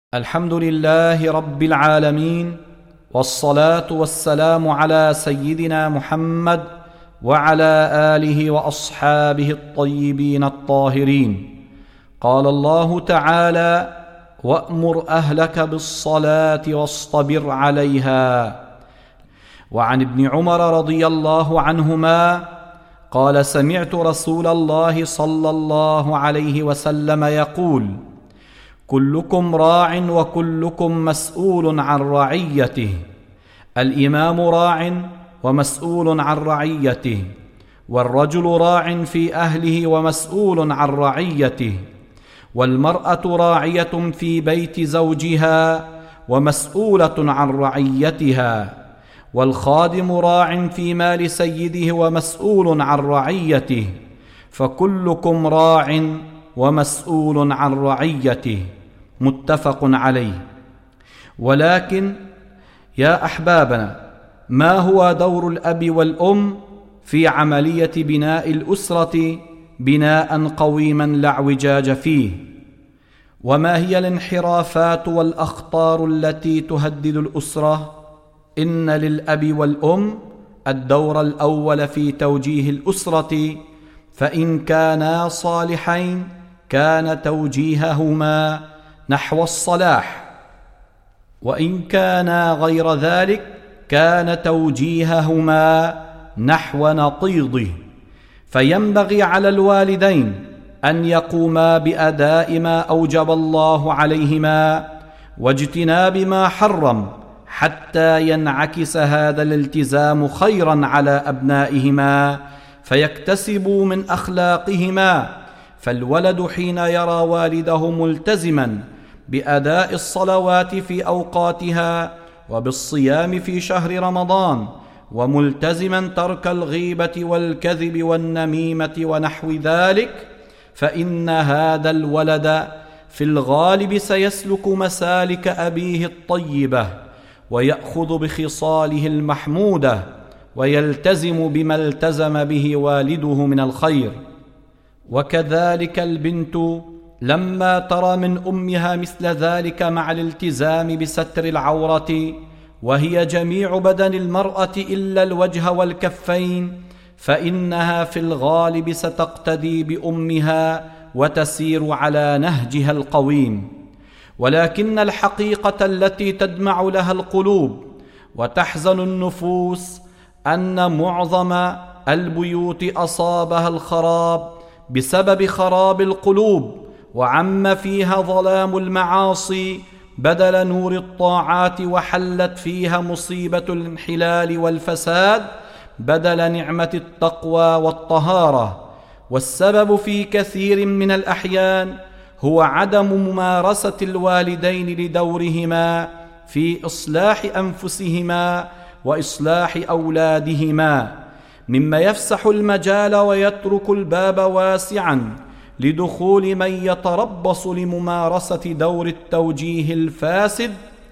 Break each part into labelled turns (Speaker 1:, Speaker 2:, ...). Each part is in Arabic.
Speaker 1: الحمد لله رب العالمين، والصلاة والسلام على سيدنا محمد وعلى آله وأصحابه الطيبين الطاهرين. قال الله تعالى: وأمر أهلك بالصلاة واصطبر عليها. وعن ابن عمر رضي الله عنهما قال: سمعت رسول الله صلى الله عليه وسلم يقول: كلكم راع وكلكم مسؤول عن رعيته. الإمام راع ومسؤول عن رعيته، والرجل راع في أهله ومسؤول عن رعيته، والمرأة راعية في بيت زوجها ومسؤولة عن رعيتها، والخادم راع في مال سيده ومسؤول عن رعيته، فكلكم راع ومسؤول عن رعيته. متفق عليه. ولكن يا أحبابنا، ما هو دور الأب والأم في عملية بناء الأسرة بناء قويما لا اعوجاج فيه؟ وما هي الانحرافات والأخطار التي تهدد الأسرة؟ إن للأب والأم الدور الأول في توجيه الأسرة، فإن كانا صالحين كان توجيههما نحو الصلاح، وإن كانا غير ذلك كان توجيههما نحو نقيضه. فينبغي على الوالدين أن يقوما بأداء ما أوجب الله عليهما واجتناب ما حرم، حتى ينعكس هذا الالتزام خيرا على أبنائهما فيكتسبوا من أخلاقهما. فالولد حين يرى والده ملتزما بأداء الصلوات في أوقاتها وبالصيام في شهر رمضان، وملتزما ترك الغيبة والكذب والنميمة ونحو ذلك، فإن هذا الولد في الغالب سيسلك مسالك أبيه الطيبة، ويأخذ بخصاله المحمودة، ويلتزم بما التزم به والده من الخير. وكذلك البنت لما ترى من أمها مثل ذلك مع الالتزام بستر العورة، وهي جميع بدن المرأة إلا الوجه والكفين، فإنها في الغالب ستقتدي بأمها وتسير على نهجها القويم. ولكن الحقيقة التي تدمع لها القلوب وتحزن النفوس أن معظم البيوت أصابها الخراب بسبب خراب القلوب، وعم فيها ظلام المعاصي بدل نور الطاعات، وحلت فيها مصيبة الانحلال والفساد بدل نعمة التقوى والطهارة. والسبب في كثير من الأحيان هو عدم ممارسة الوالدين لدورهما في إصلاح أنفسهما وإصلاح أولادهما، مما يفسح المجال ويترك الباب واسعا لدخول من يتربص لممارسة دور التوجيه الفاسد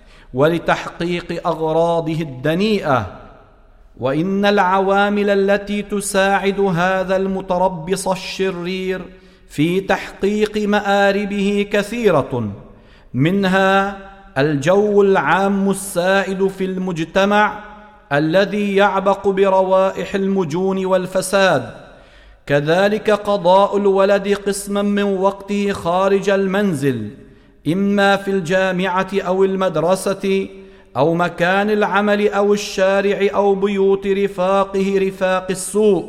Speaker 1: ولتحقيق أغراضه الدنيئة. وإن العوامل التي تساعد هذا المتربص الشرير في تحقيق مآربه كثيرة، منها الجو العام السائد في المجتمع الذي يعبق بروائح المجون والفساد، كذلك قضاء الولد قسما من وقته خارج المنزل، إما في الجامعة أو المدرسة أو مكان العمل أو الشارع أو بيوت رفاقه رفاق السوء.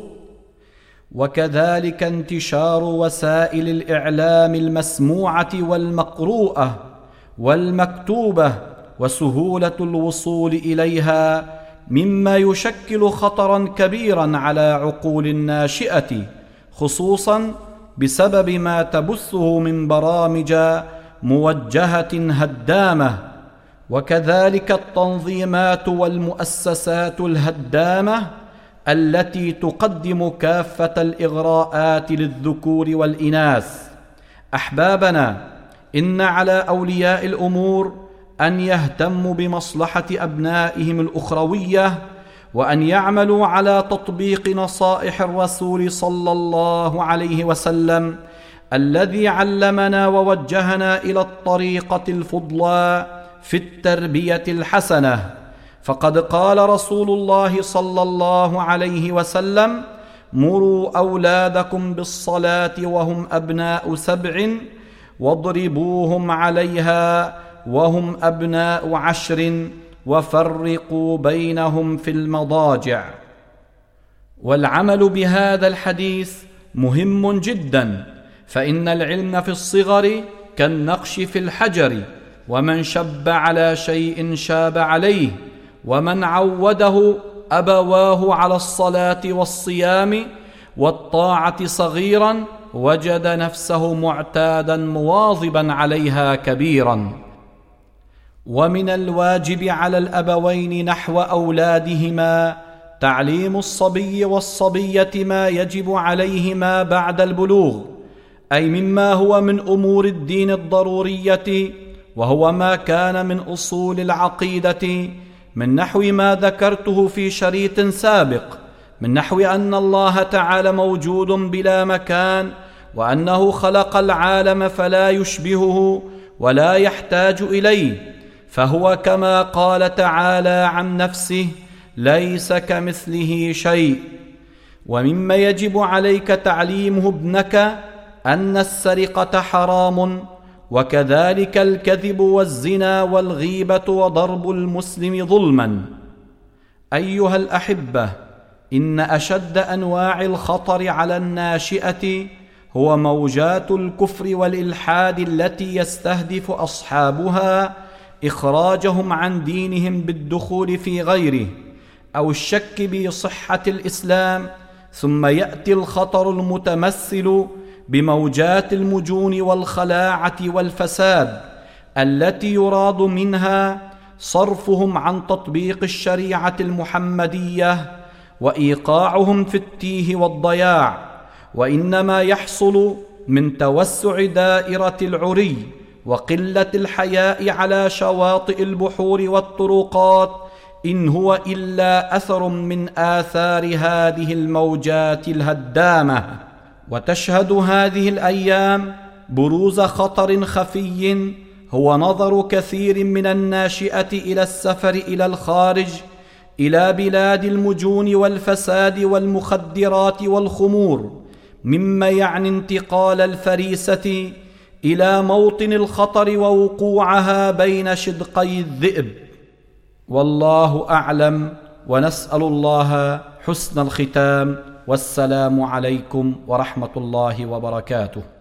Speaker 1: وكذلك انتشار وسائل الإعلام المسموعة والمقروءة والمكتوبة وسهولة الوصول إليها، مما يشكل خطرا كبيرا على عقول الناشئة، خصوصا بسبب ما تبثه من برامج موجهة هدامة. وكذلك التنظيمات والمؤسسات الهدامة التي تقدم كافة الإغراءات للذكور والإناث. أحبابنا، إن على أولياء الأمور أن يهتموا بمصلحة أبنائهم الأخروية، وأن يعملوا على تطبيق نصائح الرسول صلى الله عليه وسلم الذي علمنا ووجهنا إلى الطريقة الفضلى في التربية الحسنة. فقد قال رسول الله صلى الله عليه وسلم: مروا أولادكم بالصلاة وهم أبناء 7 واضربوهم عليها وهم أبناء 10 وفرقوا بينهم في المضاجع. والعمل بهذا الحديث مهم جدا، فإن العلم في الصغر كالنقش في الحجر، ومن شب على شيء شاب عليه، ومن عوده أبواه على الصلاة والصيام والطاعة صغيرا وجد نفسه معتادا مواظبا عليها كبيرا. ومن الواجب على الأبوين نحو أولادهما تعليم الصبي والصبية ما يجب عليهما بعد البلوغ، أي مما هو من أمور الدين الضرورية، وهو ما كان من أصول العقيدة، من نحو ما ذكرته في شريط سابق، من نحو أن الله تعالى موجود بلا مكان، وأنه خلق العالم فلا يشبهه ولا يحتاج إليه، فهو كما قال تعالى عن نفسه: ليس كمثله شيء. ومما يجب عليك تعليمه ابنك أن السرقة حرام، وكذلك الكذب والزنا والغيبة وضرب المسلم ظلما. أيها الأحبة، إن أشد أنواع الخطر على الناشئة هو موجات الكفر والإلحاد التي يستهدف أصحابها إخراجهم عن دينهم بالدخول في غيره أو الشك بصحة الإسلام. ثم يأتي الخطر المتمثل بموجات المجون والخلاعة والفساد التي يراد منها صرفهم عن تطبيق الشريعة المحمدية وإيقاعهم في التيه والضياع، وإنما يحصل من توسع دائرة العري وقلة الحياء على شواطئ البحور والطرقات، إن هو إلا أثر من آثار هذه الموجات الهدامة. وتشهد هذه الأيام بروز خطر خفي هو نظر كثير من الناشئة إلى السفر إلى الخارج، إلى بلاد المجون والفساد والمخدرات والخمور، مما يعني انتقال الفريسة إلى موطن الخطر ووقوعها بين شدقي الذئب. والله أعلم، ونسأل الله حسن الختام، والسلام عليكم ورحمة الله وبركاته.